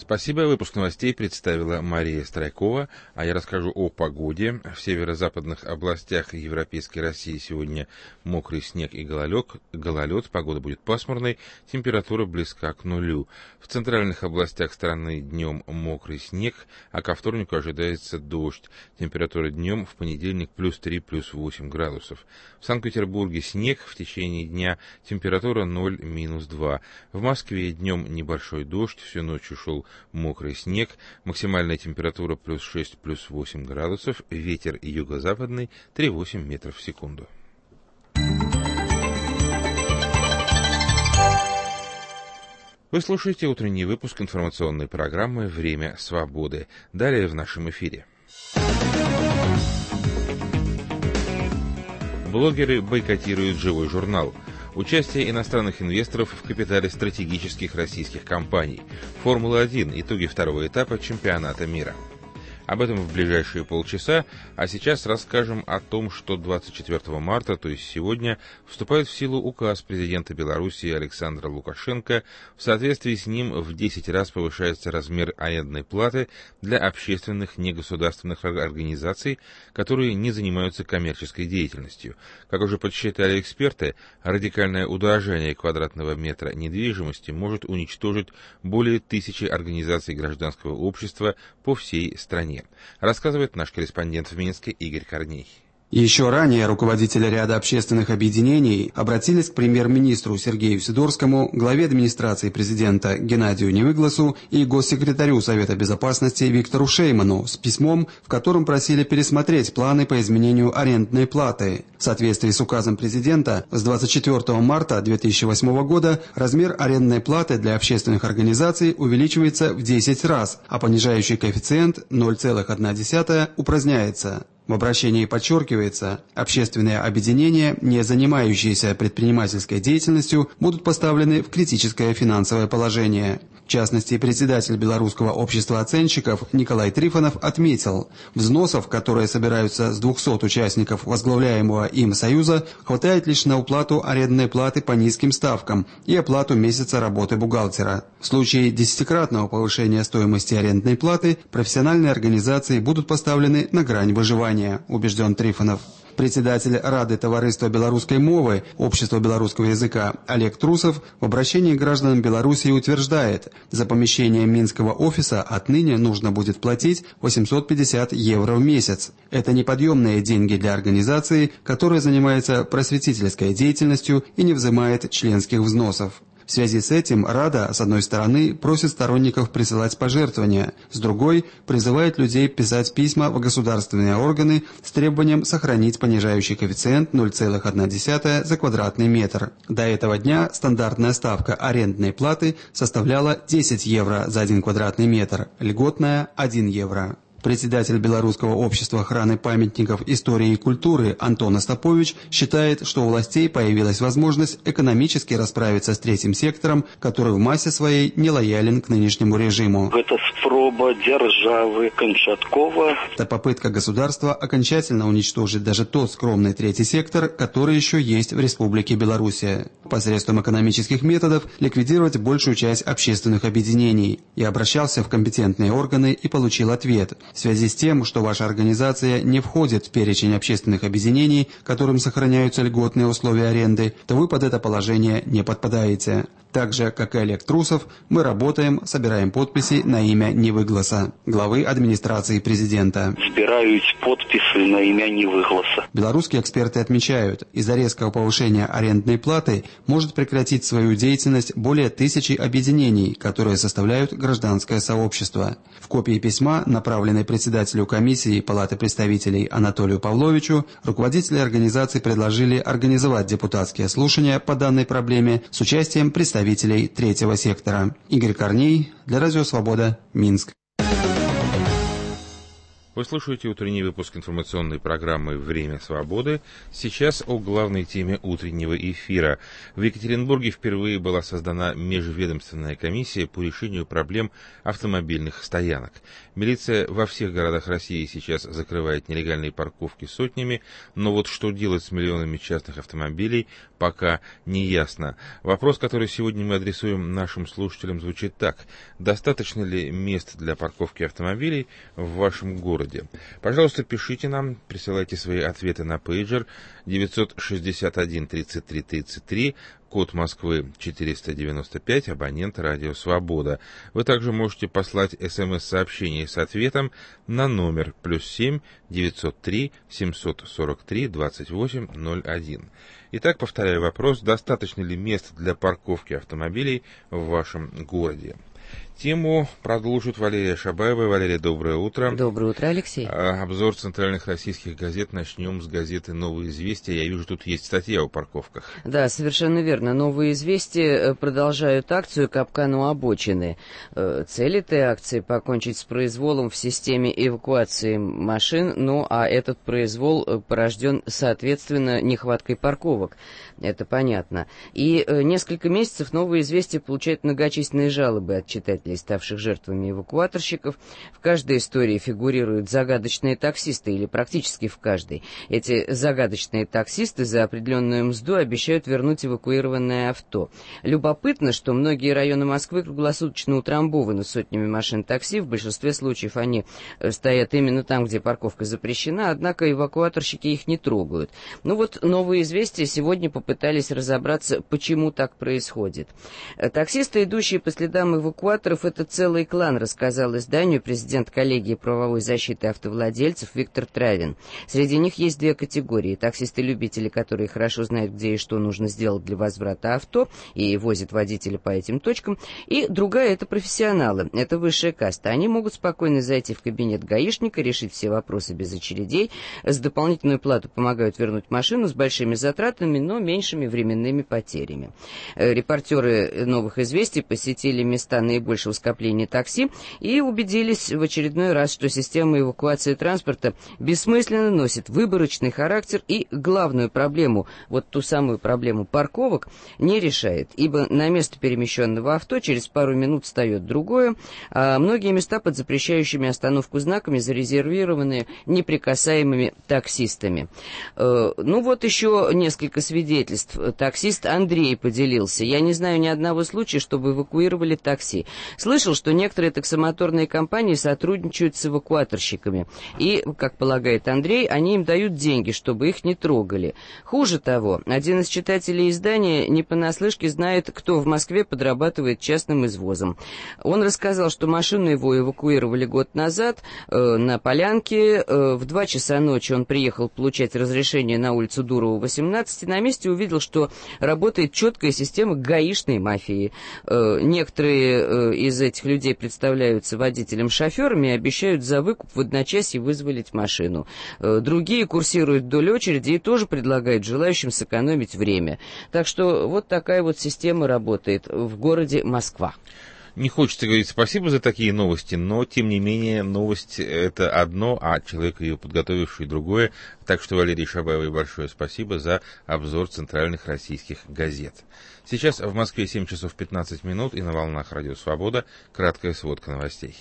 Спасибо. Выпуск новостей представила Мария Страйкова, а я расскажу о погоде. В северо-западных областях Европейской России сегодня мокрый снег и гололед. Погода будет пасмурной, температура близка к нулю. В центральных областях страны днем мокрый снег, а ко вторнику ожидается дождь. Температура днем в понедельник плюс 3, плюс 8 градусов. В Санкт-Петербурге снег, в течение дня температура 0, минус 2. В Москве днем небольшой дождь, всю ночь ушел мокрый снег, максимальная температура плюс 6, плюс 8 градусов, ветер юго-западный 3,8 метров в секунду. Вы слушаете утренний выпуск информационной программы «Время свободы». Далее в нашем эфире. Блогеры бойкотируют «Живой журнал». Участие иностранных инвесторов в капитале стратегических российских компаний. Формула-1. Итоги второго этапа чемпионата мира. Об этом в ближайшие полчаса, а сейчас расскажем о том, что 24 марта, то есть сегодня, вступает в силу указ президента Беларуси Александра Лукашенко. В соответствии с ним в 10 раз повышается размер арендной платы для общественных негосударственных организаций, которые не занимаются коммерческой деятельностью. Как уже подсчитали эксперты, радикальное удорожание квадратного метра недвижимости может уничтожить более 1000 организаций гражданского общества по всей стране. Рассказывает наш корреспондент в Минске Игорь Корней. Еще ранее руководители ряда общественных объединений обратились к премьер-министру Сергею Сидорскому, главе администрации президента Геннадию Невыгласу и госсекретарю Совета Безопасности Виктору Шейману с письмом, в котором просили пересмотреть планы по изменению арендной платы. В соответствии с указом президента, с 24 марта 2008 года размер арендной платы для общественных организаций увеличивается в 10 раз, а понижающий коэффициент 0,1 упраздняется. В обращении подчеркивается, общественные объединения, не занимающиеся предпринимательской деятельностью, будут поставлены в критическое финансовое положение. В частности, председатель Белорусского общества оценщиков Николай Трифонов отметил, взносов, которые собираются с 200 участников возглавляемого им союза, хватает лишь на уплату арендной платы по низким ставкам и оплату месяца работы бухгалтера. В случае 10-кратного повышения стоимости арендной платы профессиональные организации будут поставлены на грань выживания, убежден Трифонов. Председатель Рады товариства белорусской мовы Общества белорусского языка Олег Трусов в обращении к гражданам Белоруссии утверждает, за помещение Минского офиса отныне нужно будет платить 850 евро в месяц. Это неподъемные деньги для организации, которая занимается просветительской деятельностью и не взимает членских взносов. В связи с этим Рада, с одной стороны, просит сторонников присылать пожертвования, с другой призывает людей писать письма в государственные органы с требованием сохранить понижающий коэффициент 0,1 за квадратный метр. До этого дня стандартная ставка арендной платы составляла 10 евро за 1 квадратный метр, льготная – 1 евро. Председатель Белорусского общества охраны памятников истории и культуры Антон Остапович считает, что у властей появилась возможность экономически расправиться с третьим сектором, который в массе своей не лоялен к нынешнему режиму. Это спроба державы Кончаткова. Это попытка государства окончательно уничтожить даже тот скромный третий сектор, который еще есть в Республике Белоруссия. Посредством экономических методов ликвидировать большую часть общественных объединений. Я обращался в компетентные органы и получил ответ. В связи с тем, что ваша организация не входит в перечень общественных объединений, которым сохраняются льготные условия аренды, то вы под это положение не подпадаете. Так же, как и Олег Трусов, мы работаем, собираем подписи на имя Невыгласа, главы администрации президента. Собирают подписи на имя Невыгласа. Белорусские эксперты отмечают, из-за резкого повышения арендной платы может прекратить свою деятельность более 1000 объединений, которые составляют гражданское сообщество. В копии письма, направленной председателю комиссии Палаты представителей Анатолию Павловичу, руководители организации предложили организовать депутатские слушания по данной проблеме с участием представителей третьего сектора. Игорь Корней, для Радио Свобода, Минск. Вы слушаете утренний выпуск информационной программы «Время свободы». Сейчас о главной теме утреннего эфира. В Екатеринбурге впервые была создана межведомственная комиссия по решению проблем автомобильных стоянок. Милиция во всех городах России сейчас закрывает нелегальные парковки сотнями, но вот что делать с миллионами частных автомобилей, пока не ясно. Вопрос, который сегодня мы адресуем нашим слушателям, звучит так. Достаточно ли мест для парковки автомобилей в вашем городе? Пожалуйста, пишите нам, присылайте свои ответы на пейджер 961 33 33, код Москвы 495, абонент «Радио Свобода». Вы также можете послать СМС-сообщение с ответом на номер +7 903 743 2801. Итак, повторяю вопрос, достаточно ли мест для парковки автомобилей в вашем городе? Тему продолжит Валерия Шабаева. Валерия, доброе утро. Доброе утро, Алексей. Обзор центральных российских газет. Начнем с газеты «Новые известия». Я вижу, тут есть статья о парковках. Да, совершенно верно. «Новые известия» продолжают акцию «Капкан у обочины». Цель этой акции — покончить с произволом в системе эвакуации машин, ну а этот произвол порожден, соответственно, нехваткой парковок. Это понятно. И несколько месяцев «Новые известия» получают многочисленные жалобы от читателей, ставших жертвами эвакуаторщиков. В каждой истории фигурируют загадочные таксисты, или практически в каждой. Эти загадочные таксисты за определенную мзду обещают вернуть эвакуированное авто. Любопытно, что многие районы Москвы круглосуточно утрамбованы сотнями машин такси. В большинстве случаев они стоят именно там, где парковка запрещена, однако эвакуаторщики их не трогают. Ну вот «Новые известия» сегодня попытались разобраться, почему так происходит. Таксисты, идущие по следам эвакуаторов, это целый клан, рассказал изданию президент коллегии правовой защиты автовладельцев Виктор Травин. Среди них есть две категории. Таксисты-любители, которые хорошо знают, где и что нужно сделать для возврата авто и возят водителя по этим точкам. И другая — это профессионалы, это высшая каста. Они могут спокойно зайти в кабинет гаишника, решить все вопросы без очередей, с дополнительную плату помогают вернуть машину с большими затратами, но меньшими временными потерями. Репортеры «Новых известий» посетили места наибольшего скопления такси и убедились в очередной раз, что система эвакуации транспорта бессмысленно, носит выборочный характер и главную проблему, вот ту самую проблему парковок, не решает, ибо на место перемещенного авто через пару минут встает другое, а многие места под запрещающими остановку знаками зарезервированы неприкасаемыми таксистами. Ну вот еще несколько свидетельств. Таксист Андрей поделился. Я не знаю ни одного случая, чтобы эвакуировали такси. Слышал, что некоторые таксомоторные компании сотрудничают с эвакуаторщиками. И, как полагает Андрей, они им дают деньги, чтобы их не трогали. Хуже того, один из читателей издания не понаслышке знает, кто в Москве подрабатывает частным извозом. Он рассказал, что машину его эвакуировали год назад на Полянке. В 2 часа ночи он приехал получать разрешение на улицу Дурова, 18, и на месте увидел, что работает четкая система гаишной мафии. Некоторые из этих людей представляются водителем-шоферами и обещают за выкуп в одночасье вызволить машину. Другие курсируют вдоль очереди и тоже предлагают желающим сэкономить время. Так что вот такая вот система работает в городе Москва. Не хочется говорить спасибо за такие новости, но, тем не менее, новость — это одно, а человек, ее подготовивший, другое. Так что Валерии Шабаевой большое спасибо за обзор центральных российских газет. Сейчас в Москве 7 часов 15 минут и на волнах «Радио Свобода» краткая сводка новостей.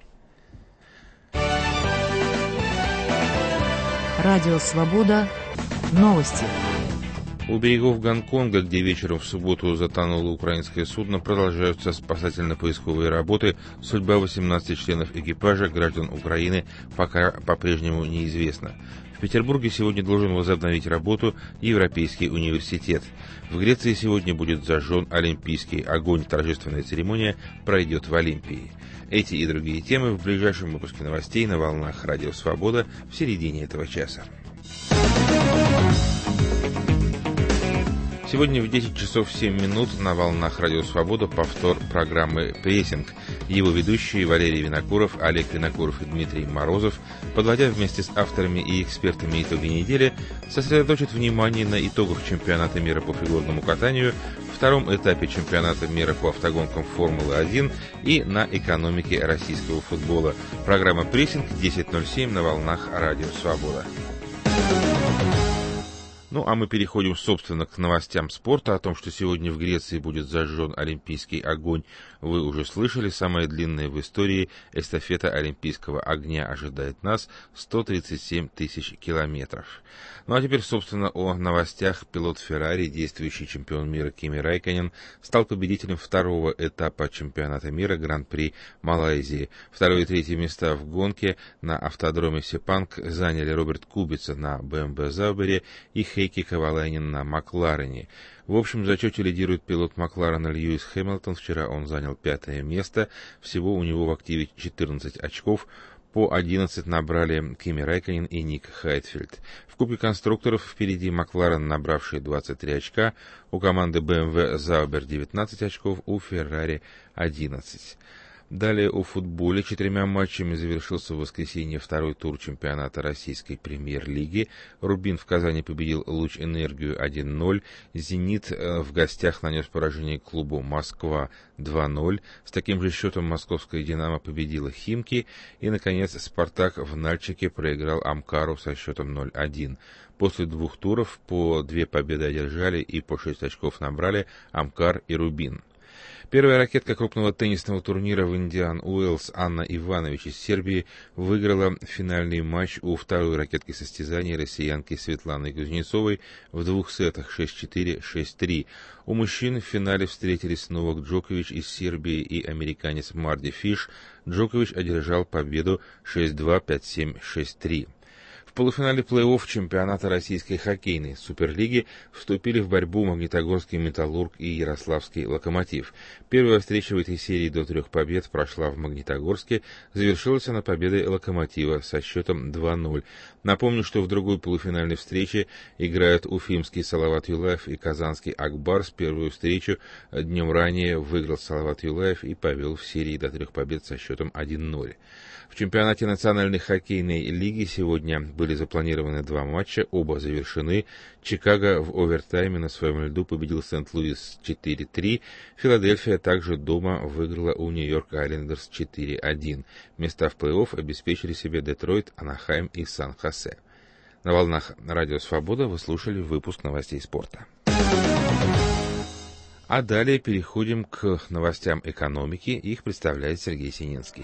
«Радио Свобода». Новости. У берегов Гонконга, где вечером в субботу затонуло украинское судно, продолжаются спасательно-поисковые работы. Судьба 18 членов экипажа, граждан Украины, пока по-прежнему неизвестна. В Петербурге сегодня должен возобновить работу Европейский университет. В Греции сегодня будет зажжен олимпийский огонь. Торжественная церемония пройдет в Олимпии. Эти и другие темы в ближайшем выпуске новостей на волнах «Радио Свобода» в середине этого часа. Сегодня в 10 часов 7 минут на волнах Радио Свобода повтор программы «Прессинг». Его ведущие Валерий Винокуров, Олег Винокуров и Дмитрий Морозов, подводя вместе с авторами и экспертами итоги недели, сосредоточат внимание на итогах чемпионата мира по фигурному катанию, втором этапе чемпионата мира по автогонкам Формулы-1 и на экономике российского футбола. Программа «Прессинг» 10.07 на волнах Радио Свобода. Ну, а мы переходим, собственно, к новостям спорта. О том, что сегодня в Греции будет зажжен олимпийский огонь, вы уже слышали. Самая длинная в истории эстафета олимпийского огня ожидает нас — 137 тысяч километров. Ну, а теперь, собственно, о новостях. Пилот Феррари, действующий чемпион мира Кими Räikkönen, стал победителем второго этапа чемпионата мира Гран-при Малайзии. Второе и третье места в гонке на автодроме Сепанг заняли Роберт Кубица на BMW Заубере и Хейки Ковалайнен на Макларене. В общем зачете лидирует пилот Макларена Льюис Хэмилтон. Вчера он занял 5-е место. Всего у него в активе 14 очков. По 11 набрали Кими Räikkönen и Ник Хайтфельд. В Кубке конструкторов впереди Макларен, набравший 23 очка. У команды BMW Заубер 19 очков, у Феррари 11. Далее о футболе. 4 матчами завершился в воскресенье второй тур чемпионата российской премьер-лиги. Рубин в Казани победил Луч Энергию 1-0. Зенит в гостях нанес поражение клубу Москва 2-0. С таким же счетом московская Динамо победила Химки. И, наконец, Спартак в Нальчике проиграл Амкару со счетом 0-1. После 2 туров по 2 победы одержали и по 6 очков набрали Амкар и Рубин. Первая ракетка крупного теннисного турнира в Индиан Уэллс Анна Иванович из Сербии выиграла финальный матч у второй ракетки состязания россиянки Светланы Кузнецовой в 2 сетах 6-4, 6-3. У мужчин в финале встретились Новак Джокович из Сербии и американец Марди Фиш. Джокович одержал победу 6-2, 5-7, 6-3. В полуфинале плей-офф чемпионата российской хоккейной суперлиги вступили в борьбу Магнитогорский Металлург и Ярославский Локомотив. Первая встреча в этой серии до 3 побед прошла в Магнитогорске, завершилась она победой Локомотива со счетом 2-0. Напомню, что в другой полуфинальной встрече играют уфимский Салават Юлаев и казанский Акбарс. Первую встречу днем ранее выиграл Салават Юлаев и повел в серии до 3 побед со счетом 1-0. В чемпионате национальной хоккейной лиги сегодня были запланированы 2 матча, оба завершены. Чикаго в овертайме на своем льду победил Сент-Луис 4-3. Филадельфия также дома выиграла у Нью-Йорк Айлендерс 4-1. Места в плей-офф обеспечили себе Детройт, Анахайм и Сан-Хосе. На волнах Радио Свобода вы слушали выпуск новостей спорта. А далее переходим к новостям экономики. Их представляет Сергей Сининский.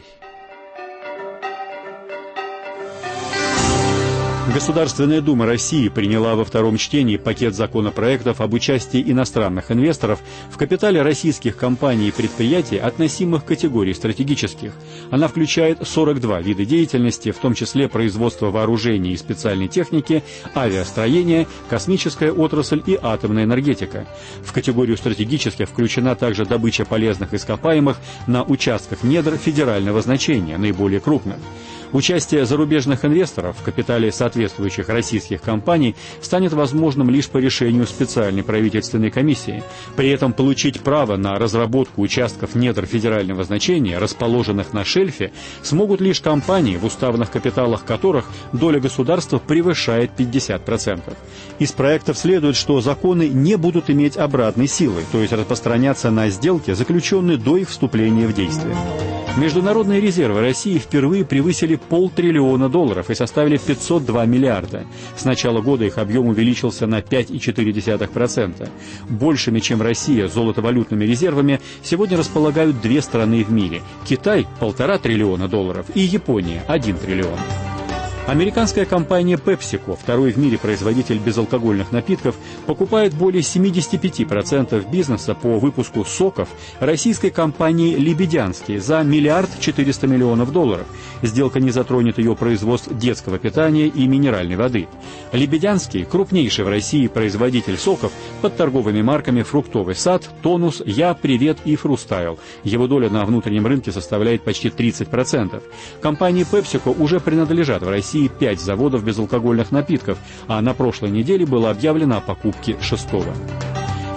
Государственная Дума России приняла во втором чтении пакет законопроектов об участии иностранных инвесторов в капитале российских компаний и предприятий, относимых к категории стратегических. Она включает 42 вида деятельности, в том числе производство вооружений и специальной техники, авиастроение, космическая отрасль и атомная энергетика. В категорию стратегических включена также добыча полезных ископаемых на участках недр федерального значения, наиболее крупных. Участие зарубежных инвесторов в капитале соответствующих российских компаний станет возможным лишь по решению специальной правительственной комиссии. При этом получить право на разработку участков недр федерального значения, расположенных на шельфе, смогут лишь компании, в уставных капиталах которых доля государства превышает 50%. Из проектов следует, что законы не будут иметь обратной силы, то есть распространяться на сделки, заключенные до их вступления в действие. Международные резервы России впервые превысили $500 billion и составили 502 миллиарда. С начала года их объем увеличился на 5,4%. Большими, чем Россия, золотовалютными резервами сегодня располагают 2 страны в мире – Китай – $1,5 триллиона и Япония – $1 триллион. Американская компания PepsiCo, второй в мире производитель безалкогольных напитков, покупает более 75% бизнеса по выпуску соков российской компании «Лебедянский» за $1 400 000 000. Сделка не затронет ее производств детского питания и минеральной воды. «Лебедянский» – крупнейший в России производитель соков под торговыми марками «Фруктовый сад», «Тонус», «Я», «Привет» и «Фрустайл». Его доля на внутреннем рынке составляет почти 30%. Компании PepsiCo уже принадлежат в России 5 заводов безалкогольных напитков, а на прошлой неделе было объявлено о покупке 6-го.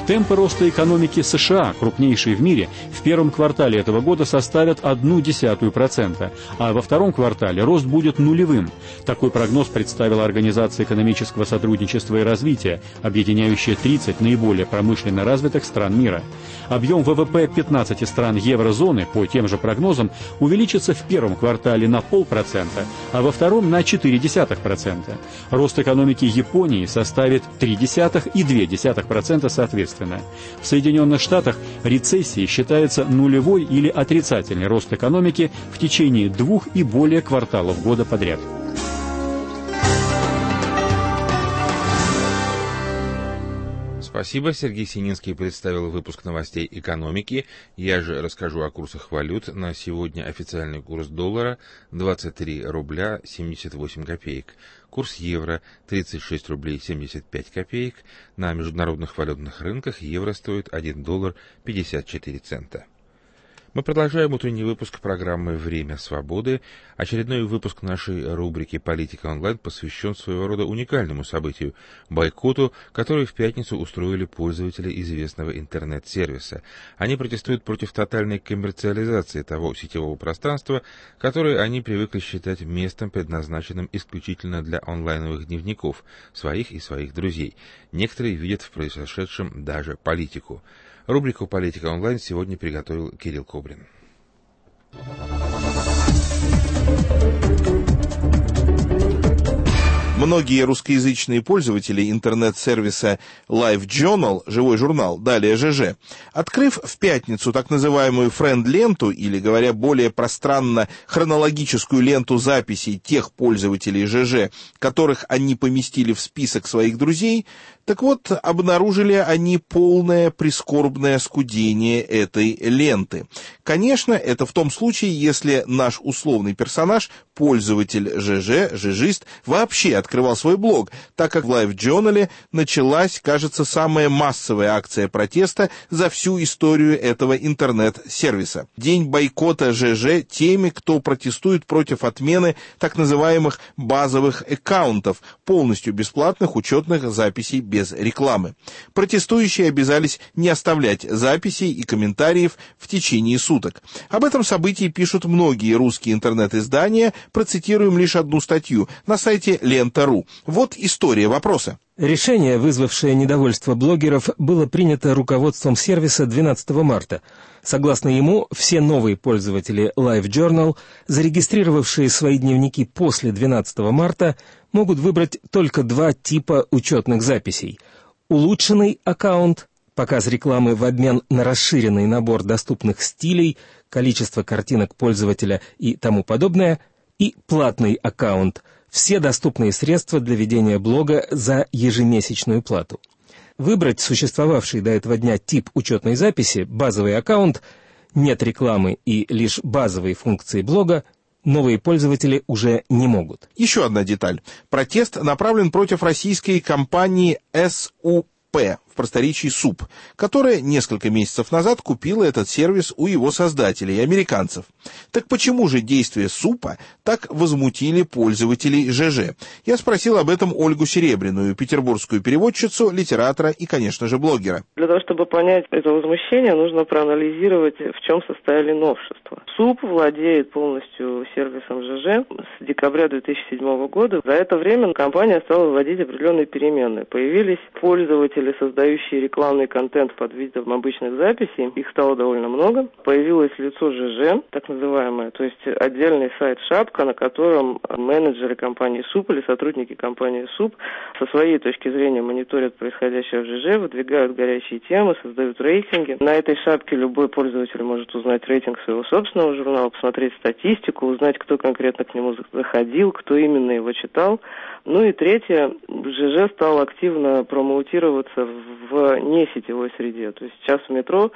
Темпы роста экономики США, крупнейшей в мире, в первом квартале этого года составят 0,1%, а во втором квартале рост будет нулевым. Такой прогноз представила Организация экономического сотрудничества и развития, объединяющая 30 наиболее промышленно развитых стран мира. Объем ВВП 15 стран еврозоны, по тем же прогнозам, увеличится в первом квартале на 0,5%, а во втором на 0,4%. Рост экономики Японии составит 0,3% и 0,2% соответственно. В Соединенных Штатах рецессией считается нулевой или отрицательный рост экономики в течение 2 и более кварталов года подряд. Спасибо. Сергей Сининский представил выпуск новостей экономики. Я же расскажу о курсах валют. На сегодня официальный курс доллара 23 рубля 78 копеек. Курс евро 36 рублей 75 копеек. На международных валютных рынках евро стоит 1 доллар 54 цента. Мы продолжаем утренний выпуск программы «Время свободы». Очередной выпуск нашей рубрики «Политика онлайн» посвящен своего рода уникальному событию – бойкоту, который в пятницу устроили пользователи известного интернет-сервиса. Они протестуют против тотальной коммерциализации того сетевого пространства, которое они привыкли считать местом, предназначенным исключительно для онлайновых дневников, своих и своих друзей. Некоторые видят в произошедшем даже политику. Рубрику «Политика онлайн» сегодня приготовил Кирилл Кобрин. Многие русскоязычные пользователи интернет-сервиса LiveJournal, живой журнал, далее ЖЖ, открыв в пятницу так называемую френд-ленту, или, говоря более пространно, хронологическую ленту записей тех пользователей ЖЖ, которых они поместили в список своих друзей, так вот, обнаружили они полное прискорбное скудение этой ленты. Конечно, это в том случае, если наш условный персонаж, пользователь ЖЖ, жижист, вообще открывал свой блог, так как в LiveJournal началась, кажется, самая массовая акция протеста за всю историю этого интернет-сервиса. День бойкота ЖЖ теми, кто протестует против отмены так называемых базовых аккаунтов, полностью бесплатных учетных записей без рекламы. Протестующие обязались не оставлять записей и комментариев в течение суток. Об этом событии пишут многие русские интернет-издания, процитируем лишь одну статью на сайте Лента.ру. Вот история вопроса. Решение, вызвавшее недовольство блогеров, было принято руководством сервиса 12 марта. Согласно ему, все новые пользователи LiveJournal, зарегистрировавшие свои дневники после 12 марта, могут выбрать только два типа учетных записей. Улучшенный аккаунт, показ рекламы в обмен на расширенный набор доступных стилей, количество картинок пользователя и тому подобное, и платный аккаунт, все доступные средства для ведения блога за ежемесячную плату. Выбрать существовавший до этого дня тип учетной записи, базовый аккаунт, нет рекламы и лишь базовые функции блога, новые пользователи уже не могут. Еще одна деталь. Протест направлен против российской компании СУП, в просторечии СУП, которая несколько месяцев назад купила этот сервис у его создателей, американцев. Так почему же действия СУПа так возмутили пользователей ЖЖ? Я спросил об этом Ольгу Серебряную, петербургскую переводчицу, литератора и, конечно же, блогера. Для того, чтобы понять это возмущение, нужно проанализировать, в чем состояли новшества. СУП владеет полностью сервисом ЖЖ с декабря 2007 года. За это время компания стала вводить определенные перемены. Появились пользователи, создающие рекламный контент под видом обычных записей. Их стало довольно много. Появилось лицо ЖЖ, так называемое, то есть отдельный сайт-шапка, на котором менеджеры компании СУП или сотрудники компании СУП со своей точки зрения мониторят происходящее в ЖЖ, выдвигают горячие темы, создают рейтинги. На этой шапке любой пользователь может узнать рейтинг своего собственного журнала, посмотреть статистику, узнать, кто конкретно к нему заходил, кто именно его читал. Ну и третье, ЖЖ стал активно промоутироваться в несетевой среде. То есть сейчас в метро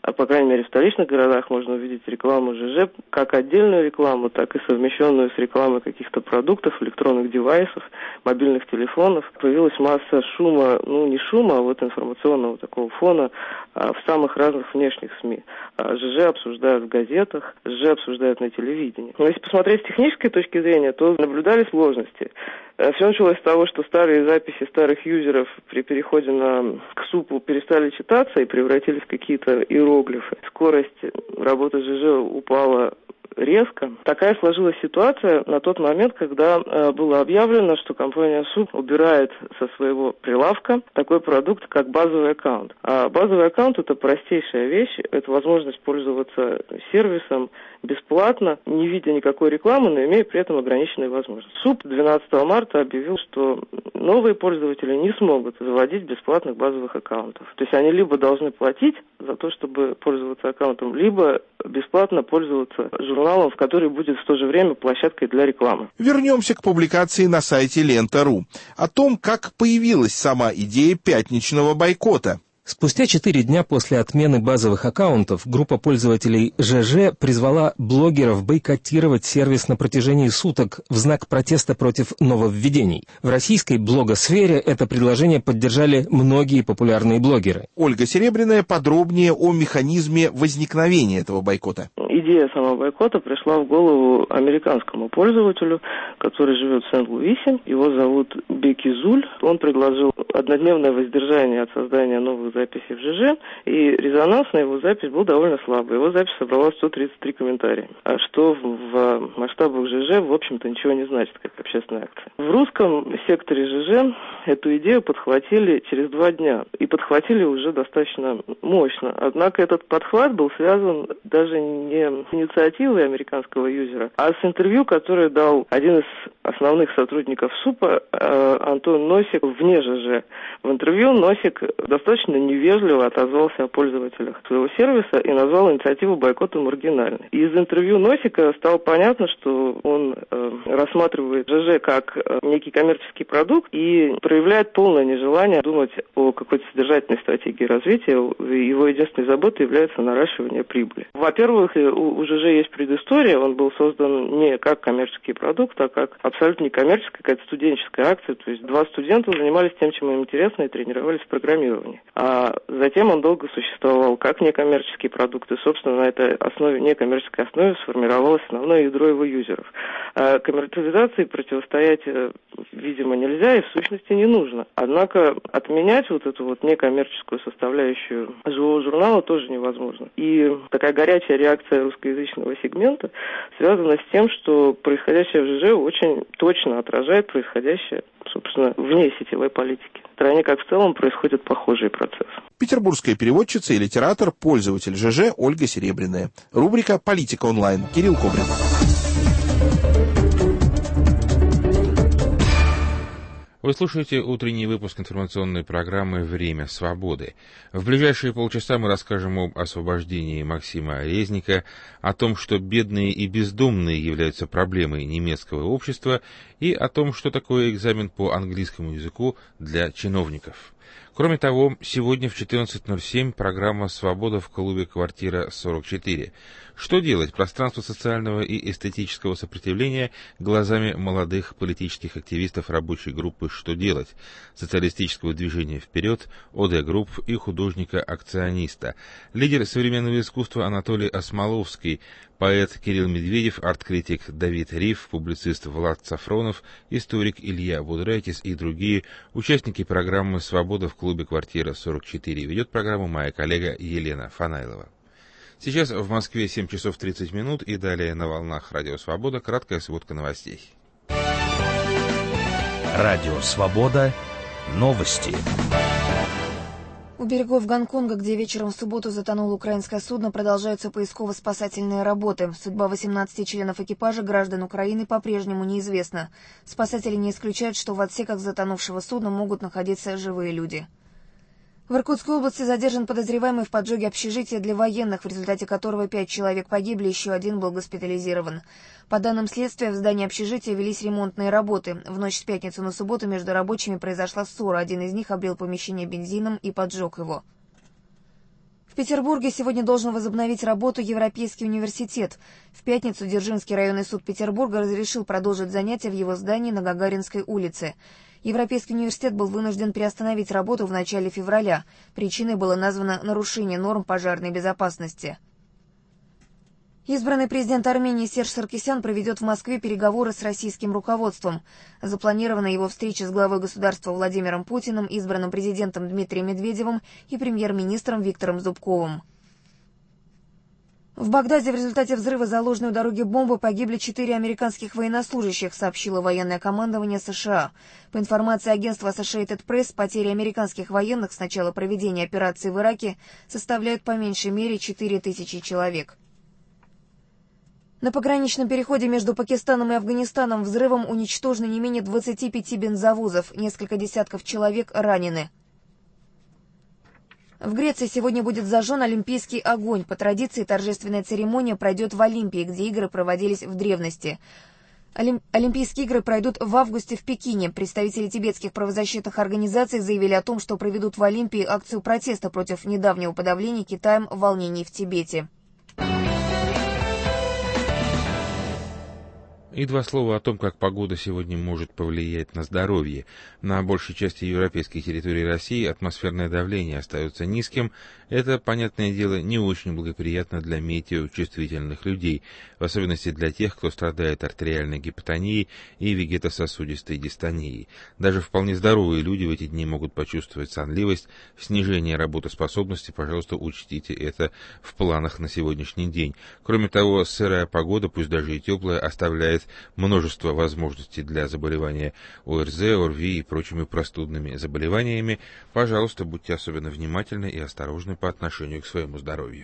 а по крайней мере в столичных городах можно увидеть рекламу ЖЖ, как отдельную рекламу, так и совмещенную с рекламой каких-то продуктов, электронных девайсов, мобильных телефонов. Появилась масса шума, не шума, а вот информационного такого фона в самых разных внешних СМИ. ЖЖ обсуждают в газетах, ЖЖ обсуждают на телевидении. Но если посмотреть с технической точки зрения, то наблюдали сложности. Все началось с того, что старые записи старых юзеров при переходе к СУПу перестали читаться и превратились в какие-то иероглифы. Скорость работы ЖЖ упала резко. Такая сложилась ситуация на тот момент, когда было объявлено, что компания СУП убирает со своего прилавка такой продукт, как базовый аккаунт. А базовый аккаунт – это простейшая вещь, это возможность пользоваться сервисом бесплатно, не видя никакой рекламы, но имея при этом ограниченные возможности. СУП 12 марта объявил, что новые пользователи не смогут заводить бесплатных базовых аккаунтов. То есть они либо должны платить за то, чтобы пользоваться аккаунтом, либо бесплатно пользоваться журналом, в который будет в то же время площадкой для рекламы. Вернемся к публикации на сайте Лента.ру о том, как появилась сама идея пятничного бойкота. Спустя 4 дня после отмены базовых аккаунтов группа пользователей ЖЖ призвала блогеров бойкотировать сервис на протяжении суток в знак протеста против нововведений. В российской блогосфере это предложение поддержали многие популярные блогеры. Ольга Серебряная подробнее о механизме возникновения этого бойкота. Идея самого бойкота пришла в голову американскому пользователю, который живет в Сент-Луисе. Его зовут Бекки Зуль. Он предложил однодневное воздержание от создания новых записей в ЖЖ, и резонанс на его запись был довольно слабый. Его запись собрала 133 комментария, что в масштабах ЖЖ, в общем-то, ничего не значит, как общественная акция. В русском секторе ЖЖ эту идею подхватили через 2 дня, и подхватили уже достаточно мощно. Однако этот подхват был связан даже не с инициативой американского юзера, а с интервью, которое дал один из основных сотрудников СУПа, Антон Носик, вне ЖЖ. В интервью Носик достаточно невежливо отозвался о пользователях своего сервиса и назвал инициативу бойкота маргинальной. Из интервью Носика стало понятно, что он рассматривает ЖЖ как некий коммерческий продукт и проявляет полное нежелание думать о какой-то содержательной стратегии развития. Его единственной заботой является наращивание прибыли. Во-первых, у ЖЖ есть предыстория. Он был создан не как коммерческий продукт, а как абсолютно некоммерческая, какая-то студенческая акция. То есть 2 студента занимались тем, чем им интересно, и тренировались в программировании. А затем он долго существовал как некоммерческий продукт, и, собственно, на этой основе, некоммерческой основе сформировалось основное ядро его юзеров. Коммерциализации противостоять, видимо, нельзя и в сущности не нужно. Однако отменять вот эту вот некоммерческую составляющую живого журнала тоже невозможно. И такая горячая реакция русскоязычного сегмента связана с тем, что происходящее в ЖЖ очень точно отражает происходящее, собственно, вне сетевой политики. В стране как в целом происходят похожие процессы. Петербургская переводчица и литератор, пользователь ЖЖ Ольга Серебряная. Рубрика «Политика онлайн». Кирилл Кобрин. Вы слушаете утренний выпуск информационной программы «Время свободы». В ближайшие полчаса мы расскажем об освобождении Максима Резника, о том, что бедные и бездомные являются проблемой немецкого общества, и о том, что такое экзамен по английскому языку для чиновников. Кроме того, сегодня в 14:07 программа «Свобода» в клубе «Квартира 44». Что делать? Пространство социального и эстетического сопротивления глазами молодых политических активистов рабочей группы «Что делать?», социалистического движения «Вперед», ОД-групп и художника-акциониста, лидер современного искусства Анатолий Осмоловский, поэт Кирилл Медведев, арт-критик Давид Риф, публицист Влад Сафронов, историк Илья Будрайтис и другие участники программы «Свобода» в клубе «Квартира 44». Ведет программу моя коллега Елена Фанайлова. Сейчас в Москве 7 часов 30 минут и далее на волнах Радио Свобода краткая сводка новостей. Радио Свобода. Новости. У берегов Гонконга, где вечером в субботу затонуло украинское судно, продолжаются поисково-спасательные работы. Судьба 18 членов экипажа граждан Украины по-прежнему неизвестна. Спасатели не исключают, что в отсеках затонувшего судна могут находиться живые люди. В Иркутской области задержан подозреваемый в поджоге общежития для военных, в результате которого 5 человек погибли, еще 1 был госпитализирован. По данным следствия, в здании общежития велись ремонтные работы. В ночь с пятницы на субботу между рабочими произошла ссора. Один из них облил помещение бензином и поджег его. В Петербурге сегодня должен возобновить работу Европейский университет. В пятницу Дзержинский районный суд Петербурга разрешил продолжить занятия в его здании на Гагаринской улице. Европейский университет был вынужден приостановить работу в начале февраля. Причиной было названо нарушение норм пожарной безопасности. Избранный президент Армении Серж Саркисян проведет в Москве переговоры с российским руководством. Запланирована его встреча с главой государства Владимиром Путиным, избранным президентом Дмитрием Медведевым и премьер-министром Виктором Зубковым. В Багдаде в результате взрыва заложенной у дороги бомбы погибли 4 американских военнослужащих, сообщило военное командование США. По информации агентства Associated Press, потери американских военных с начала проведения операции в Ираке составляют по меньшей мере 4000 человек. На пограничном переходе между Пакистаном и Афганистаном взрывом уничтожены не менее 25 бензовозов, несколько десятков человек ранены. В Греции сегодня будет зажжен олимпийский огонь. По традиции торжественная церемония пройдет в Олимпии, где игры проводились в древности. Олимпийские игры пройдут в августе в Пекине. Представители тибетских правозащитных организаций заявили о том, что проведут в Олимпии акцию протеста против недавнего подавления Китаем волнений в Тибете. И два слова о том, как погода сегодня может повлиять на здоровье. На большей части европейской территории России атмосферное давление остается низким. Это, понятное дело, не очень благоприятно для метеочувствительных людей, в особенности для тех, кто страдает артериальной гипотонией и вегетососудистой дистонией. Даже вполне здоровые люди в эти дни могут почувствовать сонливость, снижение работоспособности. Пожалуйста, учтите это в планах на сегодняшний день. Кроме того, сырая погода, пусть даже и теплая, оставляет множество возможностей для заболевания ОРЗ, ОРВИ и прочими простудными заболеваниями. Пожалуйста, будьте особенно внимательны и осторожны по отношению к своему здоровью.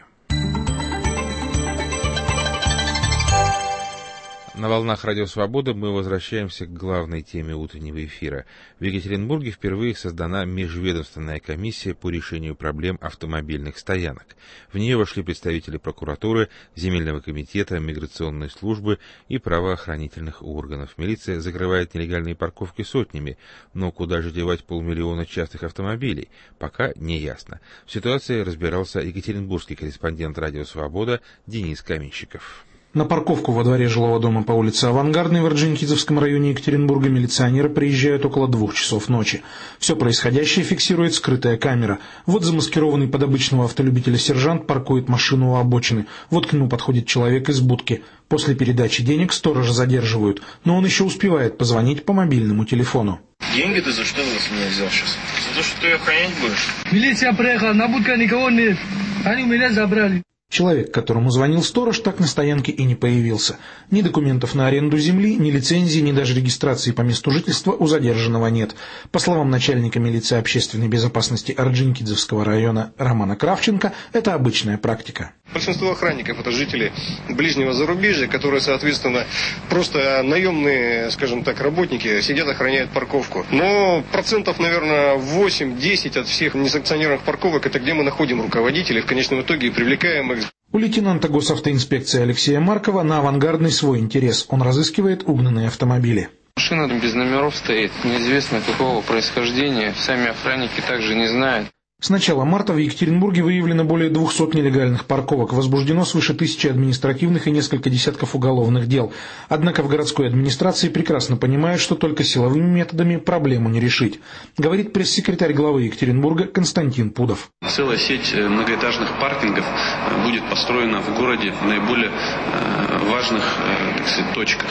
На волнах Радио Свобода мы возвращаемся к главной теме утреннего эфира. В Екатеринбурге впервые создана межведомственная комиссия по решению проблем автомобильных стоянок. В нее вошли представители прокуратуры, земельного комитета, миграционной службы и правоохранительных органов. Милиция закрывает нелегальные парковки сотнями, но куда же девать 500 000 частых автомобилей, пока не ясно. В ситуации разбирался екатеринбургский корреспондент Радио Свобода Денис Каменщиков. На парковку во дворе жилого дома по улице Авангардной в Орджоникидзевском районе Екатеринбурга милиционеры приезжают около 2 часов ночи. Все происходящее фиксирует скрытая камера. Вот замаскированный под обычного автолюбителя сержант паркует машину у обочины. Вот к нему подходит человек из будки. После передачи денег сторожа задерживают, но он еще успевает позвонить по мобильному телефону. Деньги ты за что с меня взял сейчас? За то, что ты охранять будешь? Милиция приехала, на будке никого нет. Они меня забрали. Человек, которому звонил сторож, так на стоянке и не появился. Ни документов на аренду земли, ни лицензии, ни даже регистрации по месту жительства у задержанного нет. По словам начальника милиции общественной безопасности Орджоникидзевского района Романа Кравченко, это обычная практика. Большинство охранников – это жители ближнего зарубежья, которые, соответственно, просто наемные, скажем так, работники, сидят, охраняют парковку. Но процентов, наверное, 8-10 от всех несанкционированных парковок – это где мы находим руководителей, в конечном итоге привлекаем их. У лейтенанта госавтоинспекции Алексея Маркова на Авангардной свой интерес. Он разыскивает угнанные автомобили. Машина без номеров стоит, неизвестно какого происхождения, сами охранники также не знают. С начала марта в Екатеринбурге выявлено более 200 нелегальных парковок, возбуждено свыше 1000 административных и несколько десятков уголовных дел. Однако в городской администрации прекрасно понимают, что только силовыми методами проблему не решить, говорит пресс-секретарь главы Екатеринбурга Константин Пудов. Целая сеть многоэтажных паркингов будет построена в городе в наиболее важных, так сказать, точках.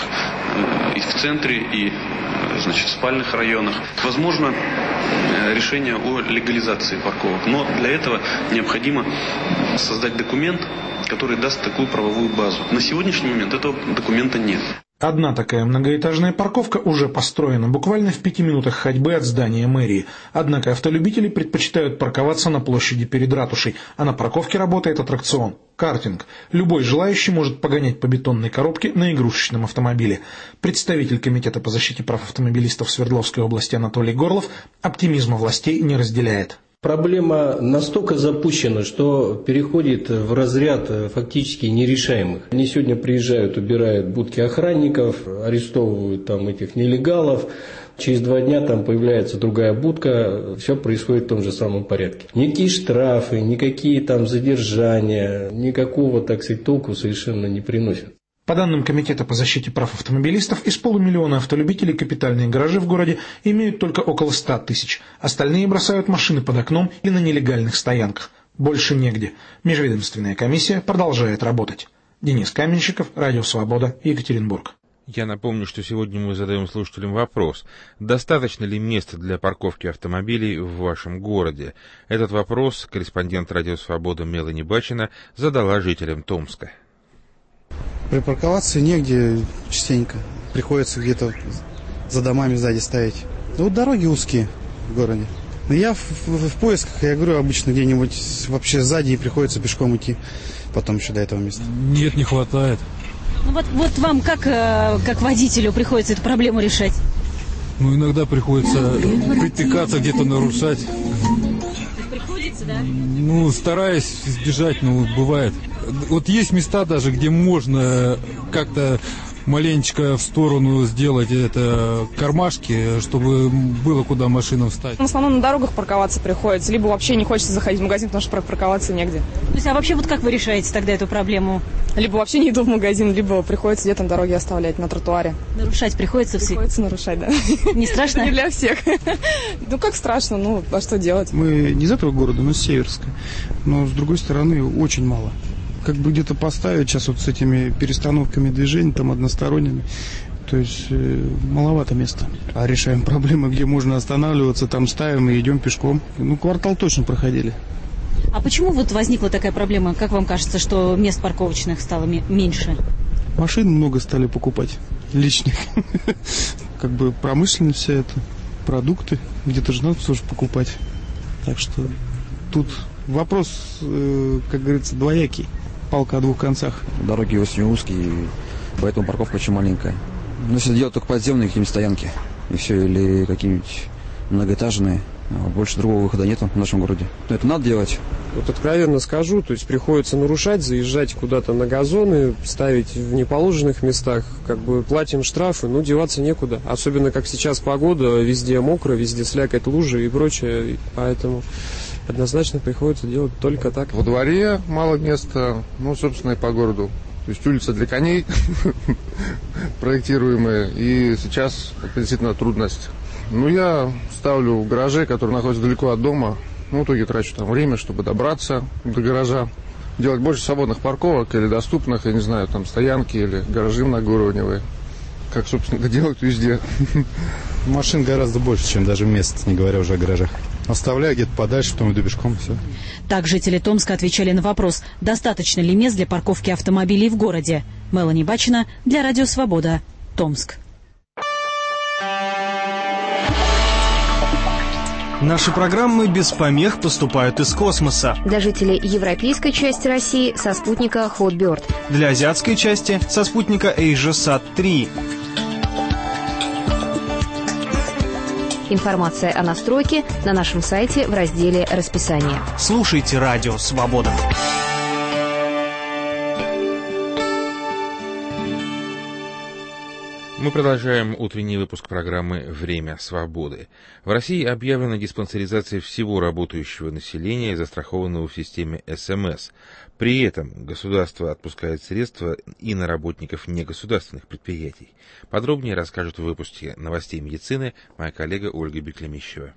И в центре, и в спальных районах. Возможно решение о легализации парковок, но для этого необходимо создать документ, который даст такую правовую базу. На сегодняшний момент этого документа нет. Одна такая многоэтажная парковка уже построена буквально в 5 минутах ходьбы от здания мэрии. Однако автолюбители предпочитают парковаться на площади перед ратушей, а на парковке работает аттракцион – картинг. Любой желающий может погонять по бетонной коробке на игрушечном автомобиле. Представитель Комитета по защите прав автомобилистов Свердловской области Анатолий Горлов оптимизма властей не разделяет. Проблема настолько запущена, что переходит в разряд фактически нерешаемых. Они сегодня приезжают, убирают будки охранников, арестовывают там этих нелегалов, Через 2 дня там появляется другая будка, все происходит в том же самом порядке. Никакие штрафы, никакие там задержания, никакого, так сказать, толку совершенно не приносят. По данным Комитета по защите прав автомобилистов, из 500 000 автолюбителей капитальные гаражи в городе имеют только около 100 000. Остальные бросают машины под окном и на нелегальных стоянках. Больше негде. Межведомственная комиссия продолжает работать. Денис Каменщиков, Радио Свобода, Екатеринбург. Я напомню, что сегодня мы задаем слушателям вопрос: достаточно ли места для парковки автомобилей в вашем городе? Этот вопрос корреспондент Радио Свобода Мелани Бачина задала жителям Томска. Припарковаться негде частенько. Приходится где-то за домами сзади ставить. Вот дороги узкие в городе. Но я в поисках, я говорю, обычно где-нибудь вообще сзади, и приходится пешком идти потом еще до этого места. Нет, не хватает. Ну вот вам как водителю приходится эту проблему решать? Ну, иногда приходится притыкаться, где-то нарушать. Приходится, да? Ну, стараюсь избежать, но бывает. Вот есть места даже, где можно как-то маленечко в сторону сделать это кармашки, чтобы было куда машинам встать. В основном на дорогах парковаться приходится, либо вообще не хочется заходить в магазин, потому что парковаться негде. То есть, а вообще вот как вы решаете тогда эту проблему? Либо вообще не иду в магазин, либо приходится где-то на дороге оставлять, на тротуаре. Нарушать приходится? Приходится нарушать, да. Не страшно? Не для всех. Ну как страшно, ну а что делать? Мы не из этого города, но с Северска. Но с другой стороны очень мало. Как бы где-то поставить сейчас вот с этими перестановками движений, там односторонними, то есть маловато места. А решаем проблемы, где можно останавливаться, там ставим и идем пешком. Ну, квартал точно проходили. А почему вот возникла такая проблема? Как вам кажется, что мест парковочных стало меньше? Машин много стали покупать, лишних. Как бы промышленность вся эта, продукты, где-то же надо тоже покупать. Так что тут вопрос, как говорится, двоякий. Палка о двух концах. Дороги очень узкие, поэтому парковка очень маленькая. Но если делать только подземные какие-нибудь стоянки, и все, или какие-нибудь многоэтажные, больше другого выхода нет в нашем городе. Но это надо делать. Вот откровенно скажу, то есть приходится нарушать, заезжать куда-то на газоны, ставить в неположенных местах, как бы платим штрафы, ну деваться некуда. Особенно как сейчас погода, везде мокро, везде слякоть, лужи и прочее, поэтому однозначно приходится делать только так. Во дворе мало места, ну, собственно, и по городу. То есть улица для коней проектируемая, и сейчас это действительно трудность. Ну, я ставлю в гараже, который находится далеко от дома. Ну, в итоге трачу там время, чтобы добраться до гаража. Делать больше свободных парковок или доступных, я не знаю, там стоянки или гаражи многоуровневые. Как, собственно, это делают везде. Машин гораздо больше, чем даже мест, не говоря уже о гаражах. Оставляю где-то подальше, потом иду пешком, все. Так жители Томска отвечали на вопрос, достаточно ли мест для парковки автомобилей в городе. Мелани Бачина для Радио Свобода, Томск. Наши программы без помех поступают из космоса. Для жителей европейской части России со спутника Hotbird. Для азиатской части со спутника AsiaSat-3. Информация о настройке на нашем сайте в разделе «Расписание». Слушайте Радио Свобода. Мы продолжаем утренний выпуск программы «Время свободы». В России объявлена диспансеризация всего работающего населения, застрахованного в системе СМС. При этом государство отпускает средства и на работников негосударственных предприятий. Подробнее расскажет в выпуске новостей медицины моя коллега Ольга Беклемищева.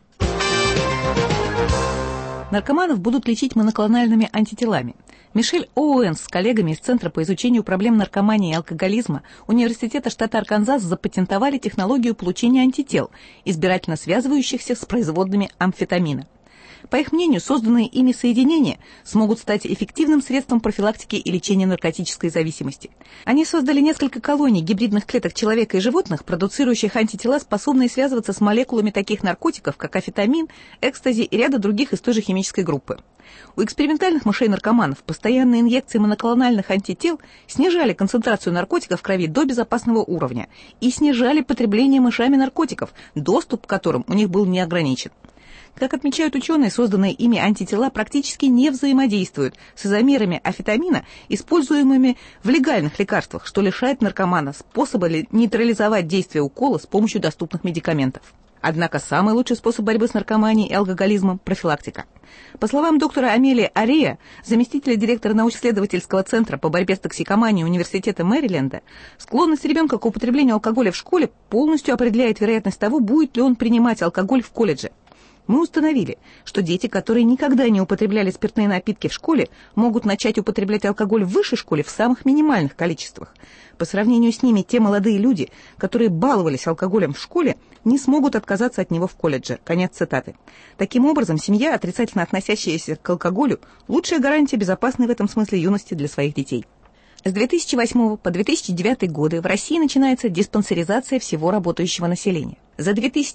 Наркоманов будут лечить моноклональными антителами. Мишель Оуэнс с коллегами из Центра по изучению проблем наркомании и алкоголизма Университета штата Арканзас запатентовали технологию получения антител, избирательно связывающихся с производными амфетамина. По их мнению, созданные ими соединения смогут стать эффективным средством профилактики и лечения наркотической зависимости. Они создали несколько колоний гибридных клеток человека и животных, продуцирующих антитела, способные связываться с молекулами таких наркотиков, как афетамин, экстази и ряда других из той же химической группы. У экспериментальных мышей-наркоманов постоянные инъекции моноклональных антител снижали концентрацию наркотиков в крови до безопасного уровня и снижали потребление мышами наркотиков, доступ к которым у них был не ограничен. Как отмечают ученые, созданные ими антитела практически не взаимодействуют с изомерами афетамина, используемыми в легальных лекарствах, что лишает наркомана способа нейтрализовать действие укола с помощью доступных медикаментов. Однако самый лучший способ борьбы с наркоманией и алкоголизмом – профилактика. По словам доктора Амелии Арея, заместителя директора научно-исследовательского центра по борьбе с токсикоманией Университета Мэриленда, склонность ребенка к употреблению алкоголя в школе полностью определяет вероятность того, будет ли он принимать алкоголь в колледже. Мы установили, что дети, которые никогда не употребляли спиртные напитки в школе, могут начать употреблять алкоголь в высшей школе в самых минимальных количествах. По сравнению с ними, те молодые люди, которые баловались алкоголем в школе, не смогут отказаться от него в колледже. Конец цитаты. Таким образом, семья, отрицательно относящаяся к алкоголю, лучшая гарантия безопасной в этом смысле юности для своих детей. С 2008 по 2009 годы в России начинается диспансеризация всего работающего населения. За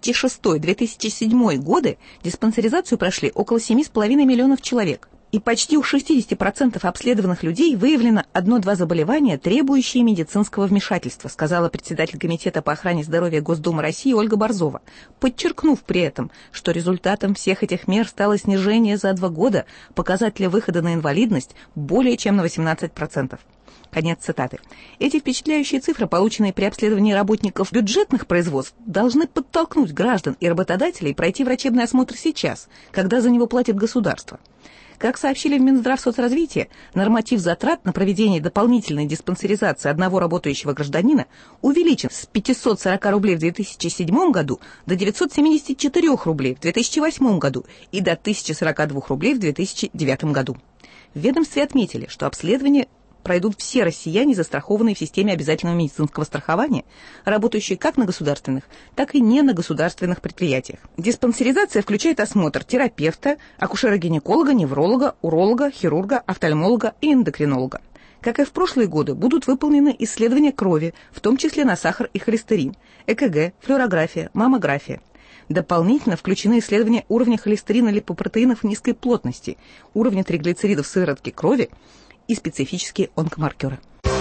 2006-2007 годы диспансеризацию прошли около 7,5 миллионов человек. И почти у 60% обследованных людей выявлено 1-2 заболевания, требующие медицинского вмешательства, сказала председатель Комитета по охране здоровья Госдумы России Ольга Борзова, подчеркнув при этом, что результатом всех этих мер стало снижение за 2 года показателя выхода на инвалидность более чем на 18%. Конец цитаты. Эти впечатляющие цифры, полученные при обследовании работников бюджетных производств, должны подтолкнуть граждан и работодателей пройти врачебный осмотр сейчас, когда за него платит государство. Как сообщили в Минздравсоцразвития, норматив затрат на проведение дополнительной диспансеризации одного работающего гражданина увеличен с 540 рублей в 2007 году до 974 рублей в 2008 году и до 1042 рублей в 2009 году. В ведомстве отметили, что обследование пройдут все россияне, застрахованные в системе обязательного медицинского страхования, работающие как на государственных, так и не на государственных предприятиях. Диспансеризация включает осмотр терапевта, акушера-гинеколога, невролога, уролога, хирурга, офтальмолога и эндокринолога. Как и в прошлые годы, будут выполнены исследования крови, в том числе на сахар и холестерин, ЭКГ, флюорография, маммография. Дополнительно включены исследования уровня холестерина липопротеинов низкой плотности, уровня триглицеридов сыворотки крови и специфические онкомаркеры.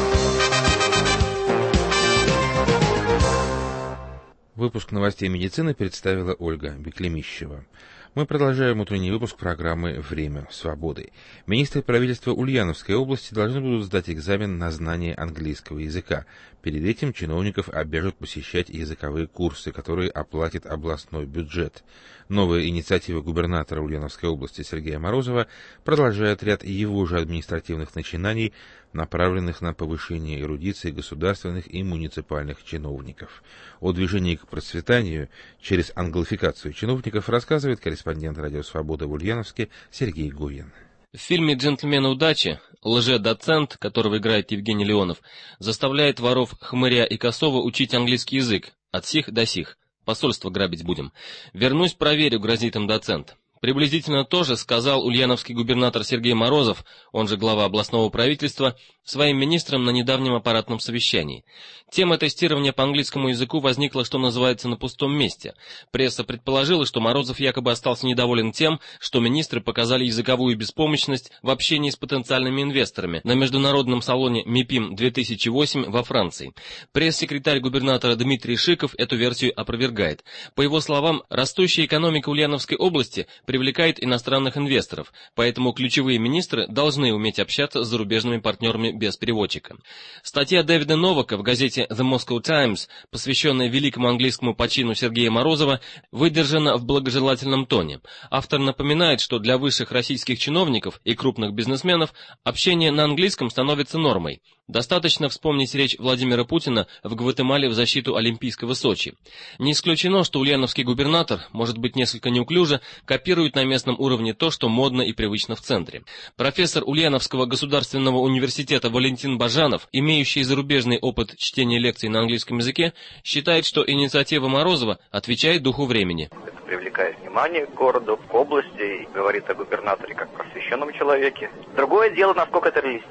Выпуск новостей медицины представила Ольга Беклемищева. Мы продолжаем утренний выпуск программы «Время свободы». Министры правительства Ульяновской области должны будут сдать экзамен на знание английского языка. Перед этим чиновников обяжут посещать языковые курсы, которые оплатит областной бюджет. Новая инициатива губернатора Ульяновской области Сергея Морозова продолжает ряд его же административных начинаний, направленных на повышение эрудиции государственных и муниципальных чиновников. О движении к процветанию через англофикацию чиновников рассказывает корреспондент «Радио Свобода» в Ульяновске Сергей Гуин. В фильме «Джентльмены удачи» лже-доцент, которого играет Евгений Леонов, заставляет воров Хмыря и Косова учить английский язык от сих до сих. Посольство грабить будем. Вернусь, проверю, грозит им доцент. Приблизительно то же сказал ульяновский губернатор Сергей Морозов, он же глава областного правительства, своим министрам на недавнем аппаратном совещании. Тема тестирования по английскому языку возникла, что называется, на пустом месте. Пресса предположила, что Морозов якобы остался недоволен тем, что министры показали языковую беспомощность в общении с потенциальными инвесторами на международном салоне МИПИМ-2008 во Франции. Пресс-секретарь губернатора Дмитрий Шиков эту версию опровергает. По его словам, растущая экономика Ульяновской области привлекает иностранных инвесторов, поэтому ключевые министры должны уметь общаться с зарубежными партнерами без переводчика. Статья Дэвида Новака в газете The Moscow Times, посвященная великому английскому почину Сергея Морозова, выдержана в благожелательном тоне. Автор напоминает, что для высших российских чиновников и крупных бизнесменов общение на английском становится нормой. Достаточно вспомнить речь Владимира Путина в Гватемале в защиту Олимпийского Сочи. Не исключено, что ульяновский губернатор, может быть несколько неуклюже, копирует на местном уровне то, что модно и привычно в центре. Профессор Ульяновского государственного университета Валентин Бажанов, имеющий зарубежный опыт чтения лекций на английском языке, считает, что инициатива Морозова отвечает духу времени. Это привлекает внимание к городу, к области, и говорит о губернаторе как просвещенном человеке. Другое дело, насколько это реалистично.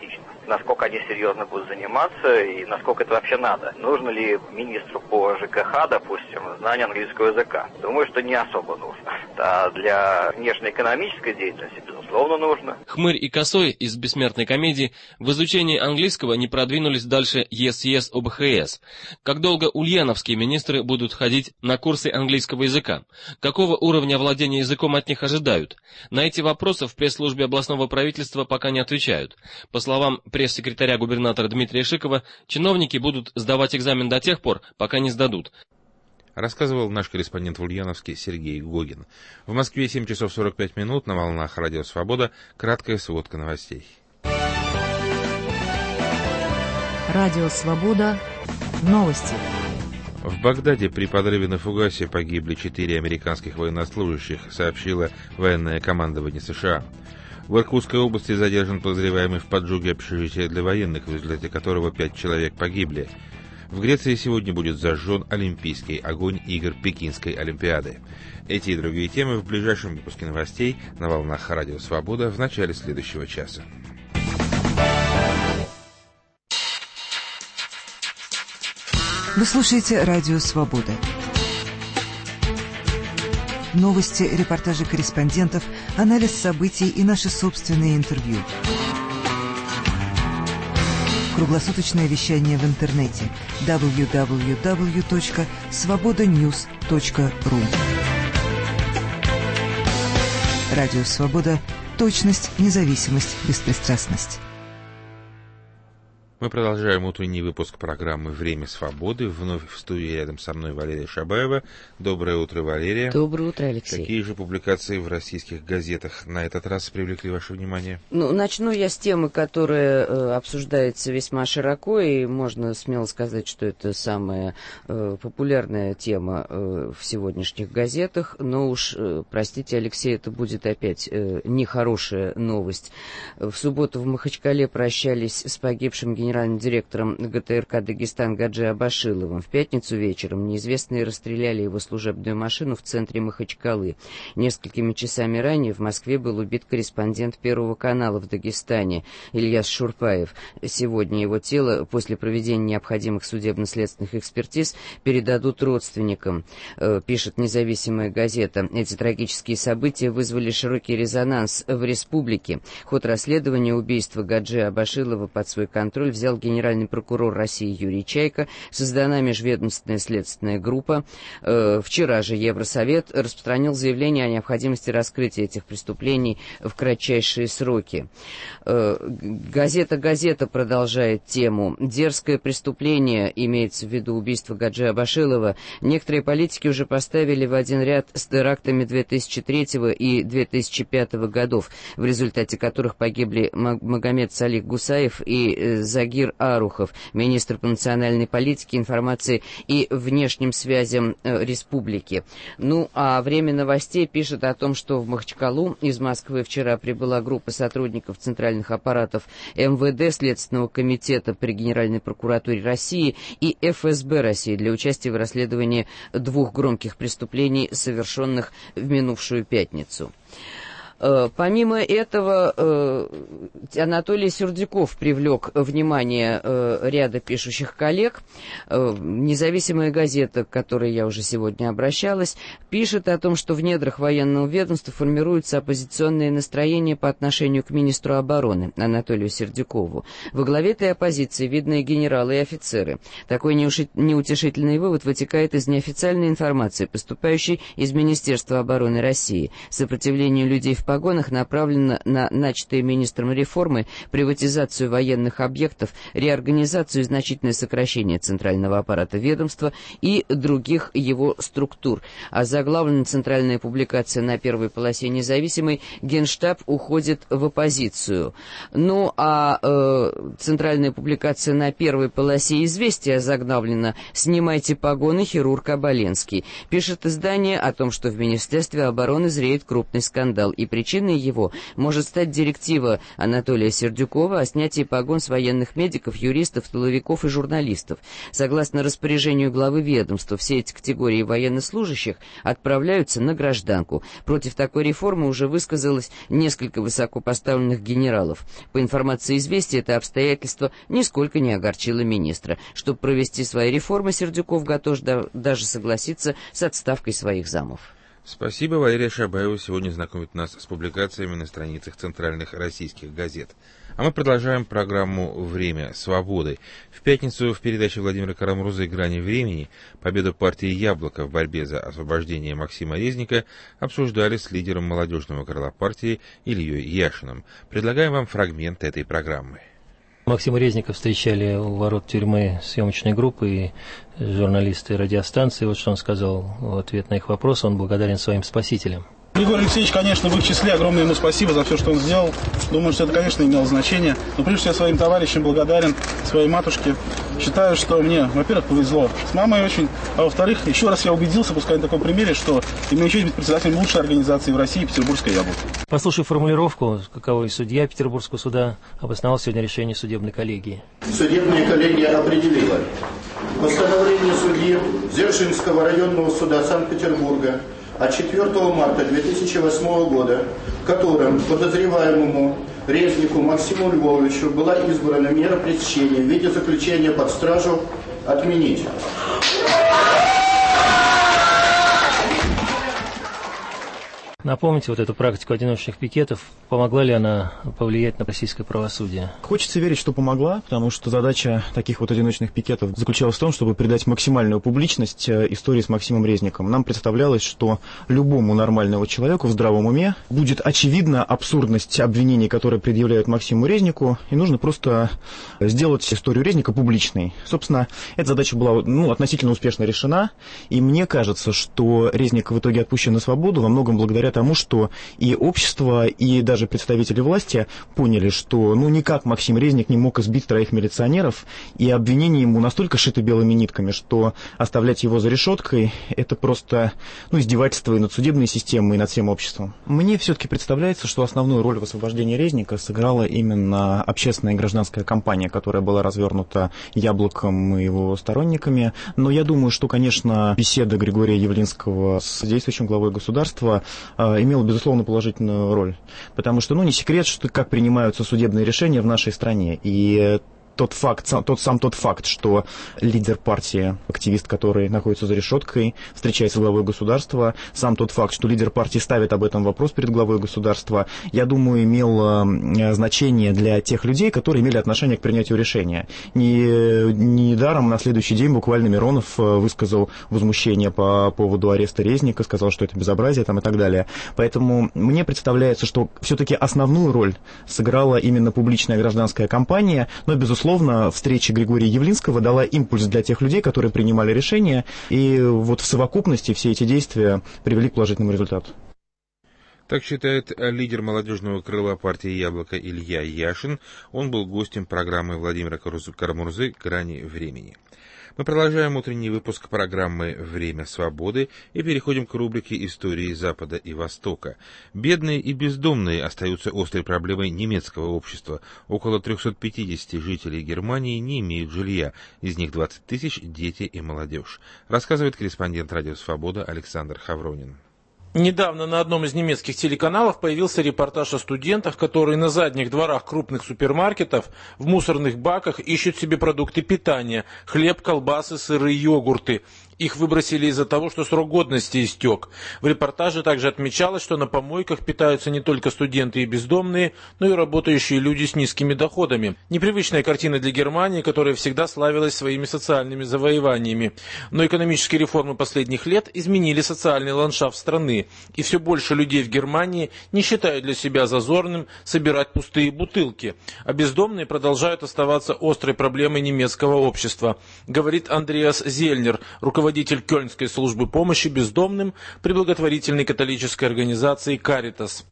насколько они серьезно будут заниматься и насколько это вообще надо. Нужно ли министру по ЖКХ, допустим, знание английского языка? Думаю, что не особо нужно. А для внешнеэкономической деятельности, безусловно, нужно. Хмырь и Косой из бессмертной комедии в изучении английского не продвинулись дальше ЕС ОБХС. Как долго ульяновские министры будут ходить на курсы английского языка? Какого уровня владения языком от них ожидают? На эти вопросы в пресс-службе областного правительства пока не отвечают. По словам пресс-секретаря губернатора Дмитрия Шикова, чиновники будут сдавать экзамен до тех пор, пока не сдадут. Рассказывал наш корреспондент в Ульяновске Сергей Гогин. В Москве 7 часов 45 минут, на волнах Радио Свобода, краткая сводка новостей. Радио Свобода. Новости. В Багдаде при подрыве на фугасе погибли 4 американских военнослужащих, сообщило военное командование США. В Иркутской области задержан подозреваемый в поджоге общежития для военных, в результате которого 5 человек погибли. В Греции сегодня будет зажжен олимпийский огонь игр Пекинской Олимпиады. Эти и другие темы в ближайшем выпуске новостей на волнах Радио Свобода в начале следующего часа. Вы слушаете Радио Свобода. Новости, репортажи корреспондентов, анализ событий и наши собственные интервью. Круглосуточное вещание в интернете www.svobodanews.ru. Радио Свобода. Точность, независимость, беспристрастность. Мы продолжаем утренний выпуск программы «Время свободы». Вновь в студии рядом со мной Валерия Шабаева. Доброе утро, Валерия. Доброе утро, Алексей. Какие же публикации в российских газетах на этот раз привлекли ваше внимание? Начну я с темы, которая обсуждается весьма широко, и можно смело сказать, что это самая популярная тема в сегодняшних газетах. Но уж, простите, Алексей, это будет опять нехорошая новость. В субботу в Махачкале прощались с погибшим генеральным директором ГТРК «Дагестан» Гаджи Абашиловым. В пятницу вечером неизвестные расстреляли его служебную машину в центре Махачкалы. Несколькими часами ранее в Москве был убит корреспондент Первого канала в Дагестане Ильяс Шурпаев. Сегодня его тело после проведения необходимых судебно-следственных экспертиз передадут родственникам, пишет независимая газета. Эти трагические события вызвали широкий резонанс в республике. Ход расследования убийства Гаджи Абашилова под свой контроль взял генеральный прокурор России Юрий Чайка, создана межведомственная следственная группа. Вчера же Евросовет распространил заявление о необходимости раскрытия этих преступлений в кратчайшие сроки. Газета продолжает тему. Дерзкое преступление, имеется в виду убийство Гаджи Абашилова, некоторые политики уже поставили в один ряд с терактами 2003 и 2005 годов, в результате которых погибли Магомед Салих Гусаев и Загир Арухов, министр по национальной политике, информации и внешним связям республики. А «Время новостей» пишет о том, что в Махачкалу из Москвы вчера прибыла группа сотрудников центральных аппаратов МВД, Следственного комитета при Генеральной прокуратуре России и ФСБ России для участия в расследовании 2 громких преступлений, совершенных в минувшую пятницу. Помимо этого, Анатолий Сердюков привлек внимание ряда пишущих коллег. Независимая газета, к которой я уже сегодня обращалась, пишет о том, что в недрах военного ведомства формируются оппозиционные настроения по отношению к министру обороны Анатолию Сердюкову. Во главе этой оппозиции видны генералы и офицеры. Такой неутешительный вывод вытекает из неофициальной информации, поступающей из Министерства обороны России. Сопротивление людей в погонах направлено на начатые министром реформы, приватизацию военных объектов, реорганизацию и значительное сокращение центрального аппарата ведомства и других его структур. Озаглавлена центральная публикация на первой полосе «Независимой» «Генштаб уходит в оппозицию». Центральная публикация на первой полосе «Известия» озаглавлена «Снимайте погоны, хирург Оболенский». Пишет издание о том, что в Министерстве обороны зреет крупный скандал, и Причиной его может стать директива Анатолия Сердюкова о снятии погон с военных медиков, юристов, тыловиков и журналистов. Согласно распоряжению главы ведомства, все эти категории военнослужащих отправляются на гражданку. Против такой реформы уже высказалось несколько высокопоставленных генералов. По информации «Известия», это обстоятельство нисколько не огорчило министра. Чтобы провести свои реформы, Сердюков готов даже согласиться с отставкой своих замов. Спасибо. Валерия Шабаева сегодня знакомит нас с публикациями на страницах центральных российских газет. А мы продолжаем программу «Время свободы». В пятницу в передаче Владимира Карамурзы «Грани времени» победу партии «Яблоко» в борьбе за освобождение Максима Резника обсуждали с лидером молодежного крыла партии Ильей Яшиным. Предлагаем вам фрагмент этой программы. Максима Резника встречали у ворот тюрьмы съемочной группы и журналисты радиостанции. Вот что он сказал в ответ на их вопрос. Он благодарен своим спасителям. Григорий Алексеевич, конечно, в их числе. Огромное ему спасибо за все, что он сделал. Думаю, что это, конечно, имело значение. Но прежде всего своим товарищам благодарен, своей матушке. Считаю, что мне, во-первых, повезло с мамой очень, а во-вторых, еще раз я убедился, пускай на таком примере, что имею честь быть председателем лучшей организации в России «Петербургское яблоко». Послушай формулировку, каковой судья Петербургского суда обосновал сегодня решение судебной коллегии. Судебная коллегия определила постановление судьи Дзержинского районного суда Санкт-Петербурга от 4 марта 2008 года, которым подозреваемому Резнику Максиму Львовичу была избрана мера пресечения в виде заключения под стражу отменить. Напомните вот эту практику одиночных пикетов. Помогла ли она повлиять на российское правосудие? Хочется верить, что помогла, потому что задача таких вот одиночных пикетов заключалась в том, чтобы придать максимальную публичность истории с Максимом Резником. Нам представлялось, что любому нормальному человеку в здравом уме будет очевидна абсурдность обвинений, которые предъявляют Максиму Резнику, и нужно просто сделать историю Резника публичной. Собственно, эта задача была относительно успешно решена, и мне кажется, что Резник в итоге отпущен на свободу во многом благодаря тому, что и общество, и даже представители власти поняли, что никак Максим Резник не мог избить 3 милиционеров, и обвинения ему настолько шиты белыми нитками, что оставлять его за решеткой – это просто издевательство и над судебной системой, и над всем обществом. Мне все-таки представляется, что основную роль в освобождении Резника сыграла именно общественная и гражданская кампания, которая была развернута Яблоком и его сторонниками. Но я думаю, что, конечно, беседа Григория Явлинского с действующим главой государства имела, безусловно, положительную роль. Потому что, не секрет, что как принимаются судебные решения в нашей стране. И тот факт, что лидер партии, активист, который находится за решеткой, встречается с главой государства, сам тот факт, что лидер партии ставит об этом вопрос перед главой государства, я думаю, имел значение для тех людей, которые имели отношение к принятию решения. Недаром на следующий день буквально Миронов высказал возмущение по поводу ареста Резника, сказал, что это безобразие и так далее. Поэтому мне представляется, что все-таки основную роль сыграла именно публичная гражданская кампания, но, безусловно, встреча Григория Явлинского дала импульс для тех людей, которые принимали решения, и в совокупности все эти действия привели к положительному результату. Так считает лидер молодежного крыла партии «Яблоко» Илья Яшин. Он был гостем программы Владимира Карамурзы «Грани времени». Мы продолжаем утренний выпуск программы «Время свободы» и переходим к рубрике «Истории Запада и Востока». Бедные и бездомные остаются острой проблемой немецкого общества. Около 350 жителей Германии не имеют жилья, из них 20 тысяч – дети и молодежь. Рассказывает корреспондент «Радио Свобода» Александр Хавронин. Недавно на одном из немецких телеканалов появился репортаж о студентах, которые на задних дворах крупных супермаркетов в мусорных баках ищут себе продукты питания – хлеб, колбасы, сыры, йогурты. Их выбросили из-за того, что срок годности истек. В репортаже также отмечалось, что на помойках питаются не только студенты и бездомные, но и работающие люди с низкими доходами. Непривычная картина для Германии, которая всегда славилась своими социальными завоеваниями. Но экономические реформы последних лет изменили социальный ландшафт страны. И все больше людей в Германии не считают для себя зазорным собирать пустые бутылки. А бездомные продолжают оставаться острой проблемой немецкого общества, говорит Андреас Зельнер, руководитель руководитель Кёльнской службы помощи бездомным при благотворительной католической организации «Каритас».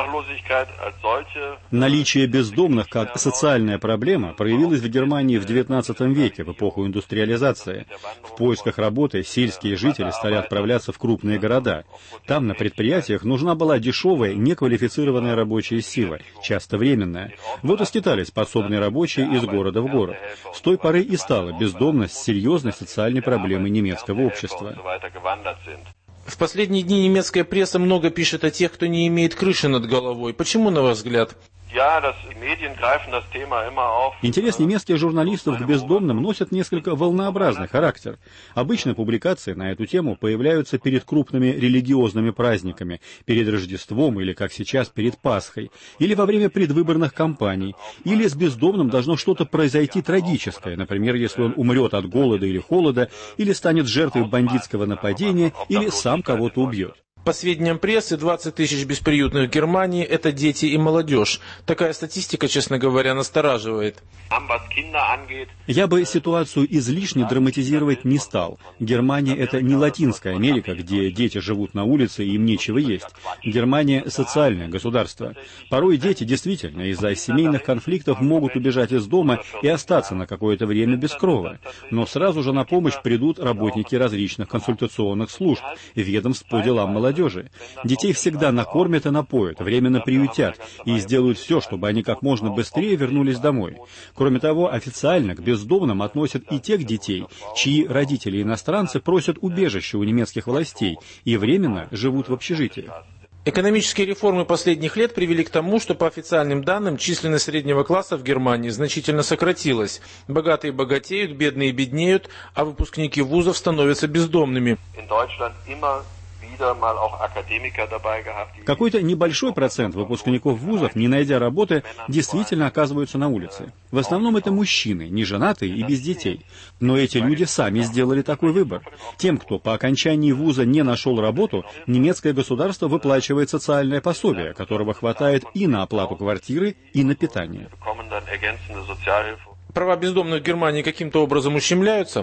Наличие бездомных как социальная проблема проявилось в Германии в XIX веке, в эпоху индустриализации. В поисках работы сельские жители стали отправляться в крупные города. Там на предприятиях нужна была дешевая, неквалифицированная рабочая сила, часто временная. Вот и скитались подсобные рабочие из города в город. С той поры и стала бездомность серьезной социальной проблемой немецкого общества. В последние дни немецкая пресса много пишет о тех, кто не имеет крыши над головой. Почему, на ваш взгляд? Интерес немецких журналистов к бездомным носит несколько волнообразный характер. Обычно публикации на эту тему появляются перед крупными религиозными праздниками, перед Рождеством или, как сейчас, перед Пасхой, или во время предвыборных кампаний, или с бездомным должно что-то произойти трагическое, например, если он умрет от голода или холода, или станет жертвой бандитского нападения, или сам кого-то убьет. По сведениям прессы, 20 тысяч бесприютных в Германии – это дети и молодежь. Такая статистика, честно говоря, настораживает. Я бы ситуацию излишне драматизировать не стал. Германия – это не Латинская Америка, где дети живут на улице и им нечего есть. Германия – социальное государство. Порой дети действительно из-за семейных конфликтов могут убежать из дома и остаться на какое-то время без крова. Но сразу же на помощь придут работники различных консультационных служб, ведомств по делам молодежи. Детей всегда накормят и напоят, временно приютят и сделают все, чтобы они как можно быстрее вернулись домой. Кроме того, официально к бездомным относят и тех детей, чьи родители-иностранцы просят убежища у немецких властей и временно живут в общежитиях. Экономические реформы последних лет привели к тому, что по официальным данным численность среднего класса в Германии значительно сократилась. Богатые богатеют, бедные беднеют, а выпускники вузов становятся бездомными. Какой-то небольшой процент выпускников вузов, не найдя работы, действительно оказываются на улице. В основном это мужчины, неженатые и без детей. Но эти люди сами сделали такой выбор. Тем, кто по окончании вуза не нашел работу, немецкое государство выплачивает социальное пособие, которого хватает и на оплату квартиры, и на питание. Права бездомных в Германии каким-то образом ущемляются?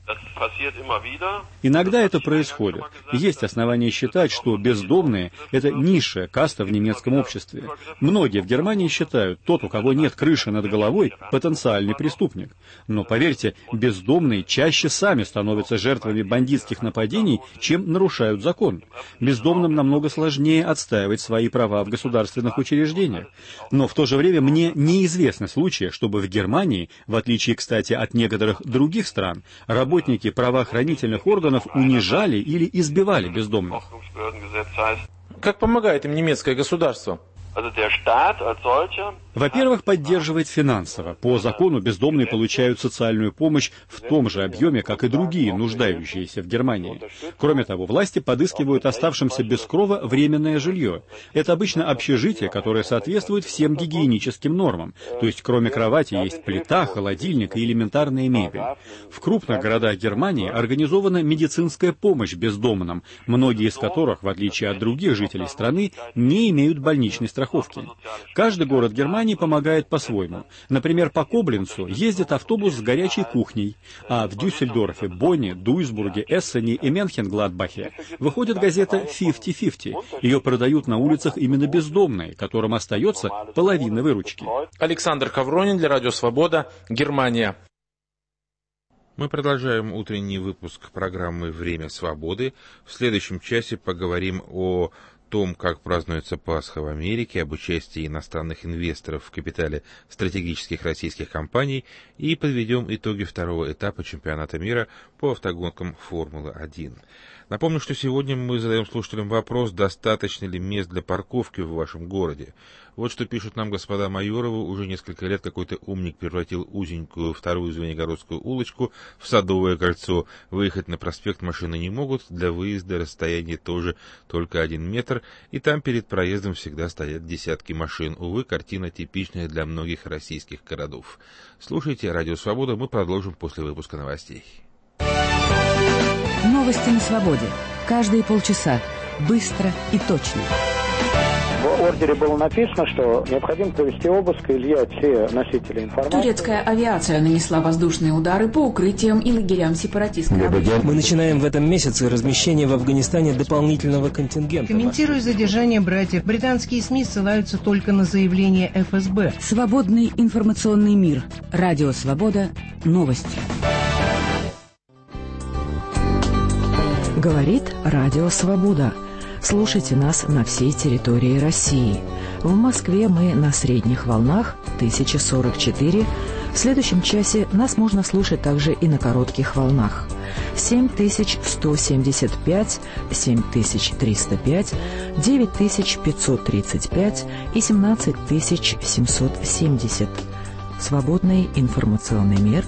Иногда это происходит. Есть основания считать, что бездомные – это низшая каста в немецком обществе. Многие в Германии считают, тот, у кого нет крыши над головой, потенциальный преступник. Но поверьте, бездомные чаще сами становятся жертвами бандитских нападений, чем нарушают закон. Бездомным намного сложнее отстаивать свои права в государственных учреждениях. Но в то же время мне неизвестны случаи, чтобы в Германии, в отличие, кстати, от некоторых других стран, работники правоохранительных органов унижали или избивали бездомных. Как помогает им немецкое государство? Во-первых, поддерживает финансово. По закону бездомные получают социальную помощь в том же объеме, как и другие, нуждающиеся в Германии. Кроме того, власти подыскивают оставшимся без крова временное жилье. Это обычно общежитие, которое соответствует всем гигиеническим нормам. То есть, кроме кровати, есть плита, холодильник и элементарная мебель. В крупных городах Германии организована медицинская помощь бездомным, многие из которых, в отличие от других жителей страны, не имеют больничной страховки. Каждый город Германии помогает по-своему. Например, по Коблинцу ездит автобус с горячей кухней, а в Дюссельдорфе, Бонне, Дуйсбурге, Эссене и Менхенгладбахе выходит газета «50-50». Ее продают на улицах именно бездомные, которым остается половина выручки. Александр Ковронин для Радио Свобода, Германия. Мы продолжаем утренний выпуск программы «Время свободы». В следующем часе поговорим о том, как празднуется Пасха в Америке, об участии иностранных инвесторов в капитале стратегических российских компаний и подведем итоги второго этапа чемпионата мира по автогонкам Формулы-1. Напомню, что сегодня мы задаем слушателям вопрос, достаточно ли мест для парковки в вашем городе. Вот что пишут нам господа Майоровы. Уже несколько лет какой-то умник превратил узенькую вторую Звенигородскую улочку в Садовое кольцо. Выехать на проспект машины не могут, для выезда расстояние тоже только 1 метр, и там перед проездом всегда стоят десятки машин. Увы, картина типичная для многих российских городов. Слушайте Радио Свобода, мы продолжим после выпуска новостей. Новости на свободе. Каждые полчаса. Быстро и точно. В ордере было написано, что необходимо провести обыск и изъять все носители информации. Турецкая авиация нанесла воздушные удары по укрытиям и лагерям сепаратистов. Мы начинаем в этом месяце размещение в Афганистане дополнительного контингента. Комментируя задержание братьев, британские СМИ ссылаются только на заявление ФСБ. Свободный информационный мир. Радио «Свобода». Новости. Говорит Радио «Свобода». Слушайте нас на всей территории России. В Москве мы на средних волнах 1044. В следующем часе нас можно слушать также и на коротких волнах. 7175, 7305, 9535 и 17770. Свободный информационный мир.